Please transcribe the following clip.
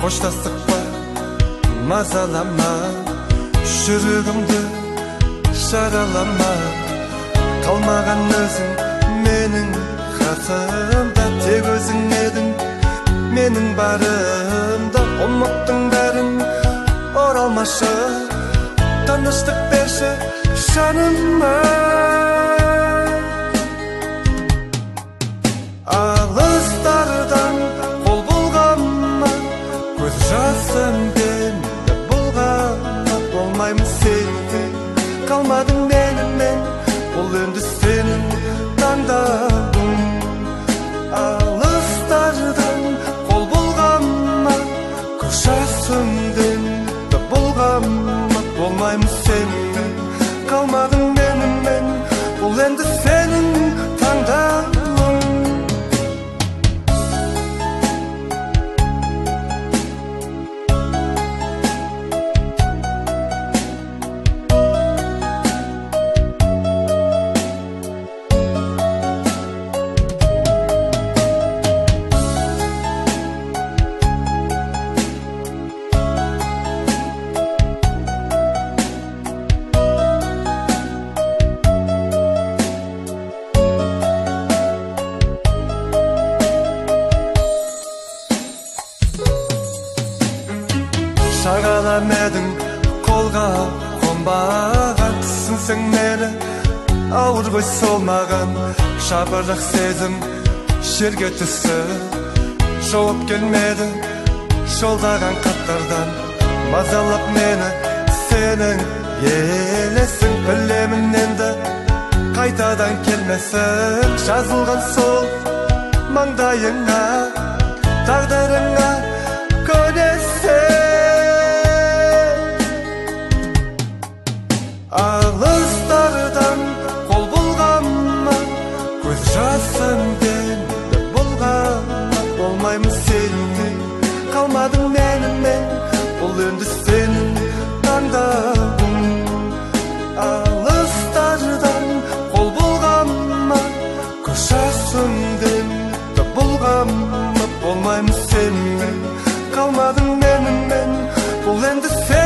қоштастық па мазалама, жүрегімді жаралама. Қалмаған өзің менің қасымда, тек өзің едің менің барымда. Ұмыттың бәрін оралмашы, тыныштық берші жаныма. Алыстардан қол бұлғанма, көз жасыммен бұлғанма. Болмаймын сенде, қалмадың менімен, бұл енді сенің таңдауың. Алыстардан қол бұлғанма, көз жасыммен бұлғанма. Болмаймын сенде, қалмадың менімен, бұл енді сенің таңдауың. Шағаламедың қолға қонбаған, түсінсең мені ауыр ғой солмаған. Жапырақ сезім жерге түсіп, жауап келмеді жолдаған хаттардан. Мазалап мені сенің елесің, білемін енді қайтадан келмесің. Жазылған сол маңдайыңа, тағдырыңа көнесің. Алыстардан қол бұлғанма, көз жасыммен бұлғанма. Болмаймын сенде, қалмадың менімен, бұл енді сенің таңдауың. Алыстардан қол бұлғанма, көз жасыммен бұлғанма. Болмаймын сенде, қалмадың менімен, бұл енді сенің